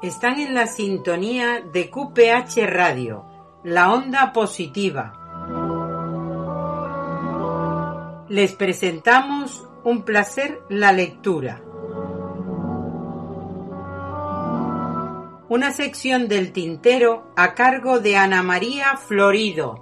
Están en la sintonía de QPH Radio, la onda positiva. Les presentamos Un placer la lectura. Una sección del tintero a cargo de Ana María Florido.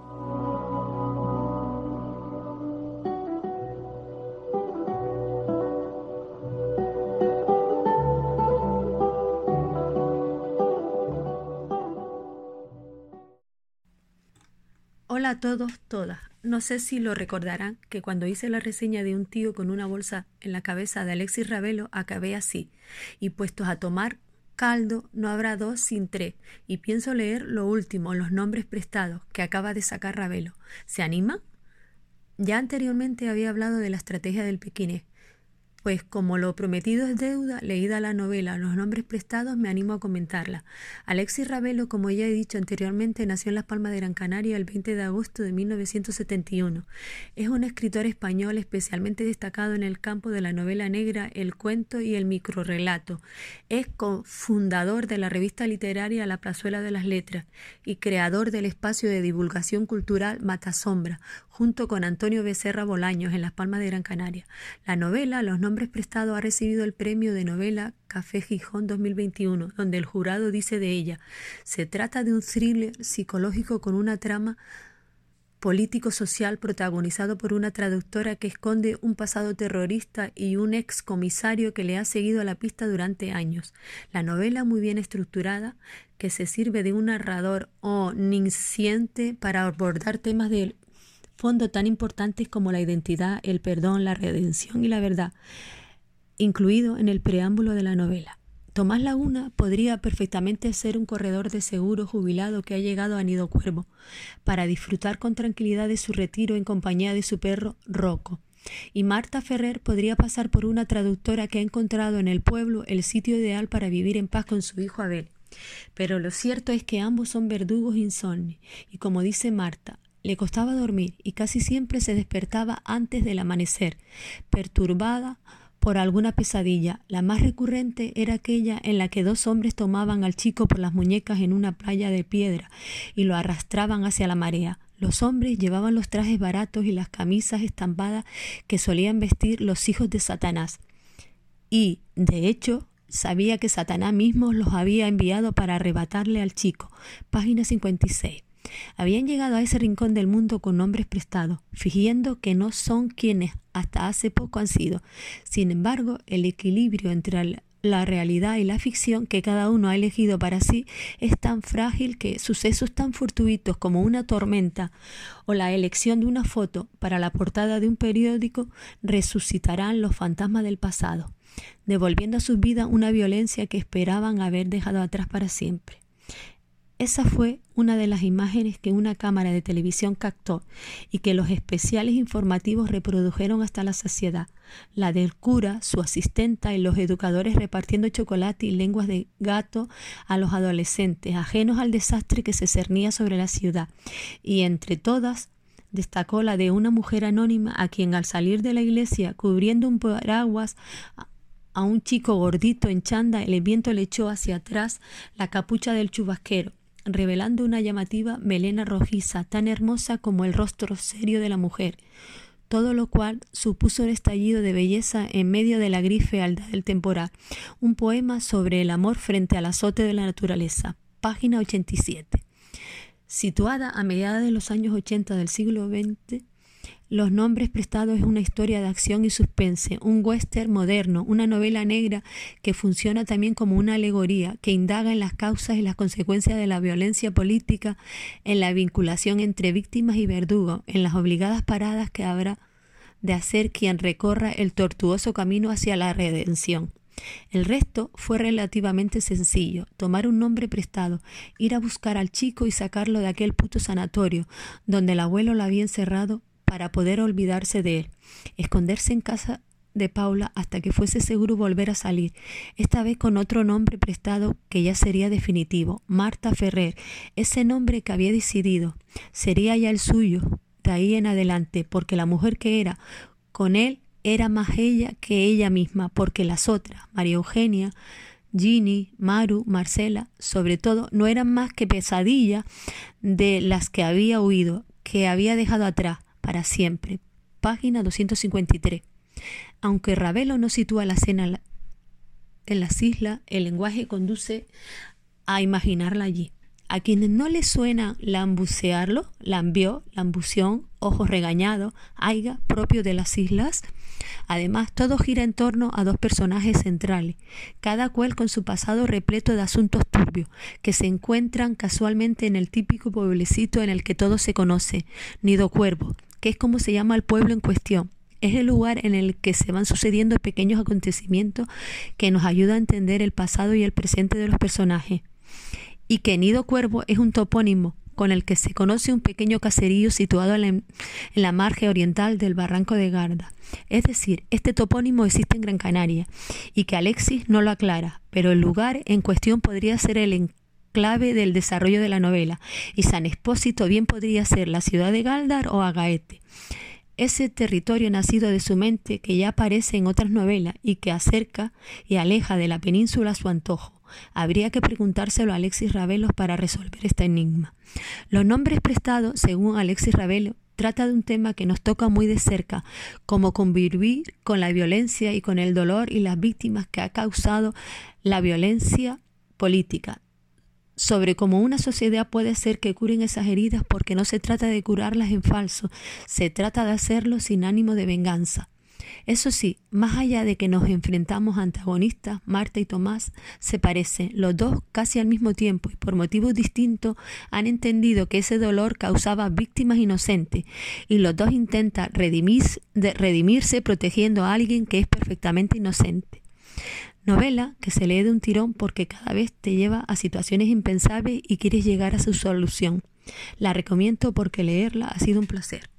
Hola a todos, todas. No sé si lo recordarán que cuando hice la reseña de un tío con una bolsa en la cabeza de Alexis Ravelo acabé así. Y puestos a tomar caldo, no habrá dos sin tres. Y pienso leer lo último, los nombres prestados, que acaba de sacar Ravelo. ¿Se animan? Ya anteriormente había hablado de la estrategia del pequinés. Pues como lo prometido es deuda, leída la novela Los nombres prestados, me animo a comentarla. Alexis Ravelo, como ya he dicho anteriormente, nació en Las Palmas de Gran Canaria el 20 de agosto de 1971. Es un escritor español especialmente destacado en el campo de la novela negra, el cuento y el microrrelato. Es cofundador de la revista literaria La Plazuela de las Letras y creador del espacio de divulgación cultural Matasombra, junto con Antonio Becerra Bolaños en Las Palmas de Gran Canaria. La novela Los nombres prestados ha recibido el premio de novela Café Gijón 2021, donde el jurado dice de ella: se trata de un thriller psicológico con una trama político-social protagonizado por una traductora que esconde un pasado terrorista y un ex comisario que le ha seguido a la pista durante años. La novela, muy bien estructurada, que se sirve de un narrador omnisciente para abordar temas del fondo tan importantes como la identidad, el perdón, la redención y la verdad, incluido en el preámbulo de la novela. Tomás Laguna podría perfectamente ser un corredor de seguro jubilado que ha llegado a Nido Cuervo para disfrutar con tranquilidad de su retiro en compañía de su perro Rocco. Y Marta Ferrer podría pasar por una traductora que ha encontrado en el pueblo el sitio ideal para vivir en paz con su hijo Abel. Pero lo cierto es que ambos son verdugos insomnes y, como dice Marta, le costaba dormir y casi siempre se despertaba antes del amanecer, perturbada por alguna pesadilla. La más recurrente era aquella en la que dos hombres tomaban al chico por las muñecas en una playa de piedra y lo arrastraban hacia la marea. Los hombres llevaban los trajes baratos y las camisas estampadas que solían vestir los hijos de Satanás. Y, de hecho, sabía que Satanás mismo los había enviado para arrebatarle al chico. Página 56. Habían llegado a ese rincón del mundo con nombres prestados, fingiendo que no son quienes hasta hace poco han sido. Sin embargo, el equilibrio entre la realidad y la ficción que cada uno ha elegido para sí es tan frágil que sucesos tan fortuitos como una tormenta o la elección de una foto para la portada de un periódico resucitarán los fantasmas del pasado, devolviendo a sus vidas una violencia que esperaban haber dejado atrás para siempre. Esa fue una de las imágenes que una cámara de televisión captó y que los especiales informativos reprodujeron hasta la saciedad. La del cura, su asistenta y los educadores repartiendo chocolate y lenguas de gato a los adolescentes, ajenos al desastre que se cernía sobre la ciudad. Y entre todas destacó la de una mujer anónima a quien, al salir de la iglesia cubriendo un paraguas a un chico gordito en chanda, el viento le echó hacia atrás la capucha del chubasquero, revelando una llamativa melena rojiza, tan hermosa como el rostro serio de la mujer, todo lo cual supuso un estallido de belleza en medio de la gris fealdad del temporal. Un poema sobre el amor frente al azote de la naturaleza. Página 87. Situada a mediados de los años 80 del siglo XX, Los nombres prestados es una historia de acción y suspense, un western moderno, una novela negra que funciona también como una alegoría, que indaga en las causas y las consecuencias de la violencia política, en la vinculación entre víctimas y verdugos, en las obligadas paradas que habrá de hacer quien recorra el tortuoso camino hacia la redención. El resto fue relativamente sencillo: tomar un nombre prestado, ir a buscar al chico y sacarlo de aquel puto sanatorio donde el abuelo lo había encerrado para poder olvidarse de él, esconderse en casa de Paula hasta que fuese seguro volver a salir, esta vez con otro nombre prestado que ya sería definitivo: Marta Ferrer. Ese nombre que había decidido sería ya el suyo de ahí en adelante, porque la mujer que era con él era más ella que ella misma, porque las otras, María Eugenia, Ginny, Maru, Marcela, sobre todo, no eran más que pesadillas de las que había huido, que había dejado atrás para siempre. Página 253. Aunque Ravelo no sitúa la escena en las islas, el lenguaje conduce a imaginarla allí. A quienes no les suena lambucearlo, lambió, lambución, ojos regañados, aiga, propio de las islas. Además, todo gira en torno a dos personajes centrales, cada cual con su pasado repleto de asuntos turbios, que se encuentran casualmente en el típico pueblecito en el que todo se conoce, Nido Cuervo, que es como se llama el pueblo en cuestión. Es el lugar en el que se van sucediendo pequeños acontecimientos que nos ayudan a entender el pasado y el presente de los personajes. Y que Nido Cuervo es un topónimo con el que se conoce un pequeño caserío situado en la margen oriental del barranco de Garda. Es decir, este topónimo existe en Gran Canaria y que Alexis no lo aclara, pero el lugar en cuestión podría ser el enclave del desarrollo de la novela, y San Expósito bien podría ser la ciudad de Galdar o Agaete. Ese territorio nacido de su mente que ya aparece en otras novelas y que acerca y aleja de la península a su antojo. Habría que preguntárselo a Alexis Ravelo para resolver este enigma. Los nombres prestados, según Alexis Ravelo, trata de un tema que nos toca muy de cerca, como convivir con la violencia y con el dolor y las víctimas que ha causado la violencia política, sobre cómo una sociedad puede hacer que curen esas heridas, porque no se trata de curarlas en falso, se trata de hacerlo sin ánimo de venganza. Eso sí, más allá de que nos enfrentamos a antagonistas, Marta y Tomás se parecen. Los dos, casi al mismo tiempo y por motivos distintos, han entendido que ese dolor causaba víctimas inocentes, y los dos intentan redimirse protegiendo a alguien que es perfectamente inocente. Novela que se lee de un tirón porque cada vez te lleva a situaciones impensables y quieres llegar a su solución. La recomiendo porque leerla ha sido un placer.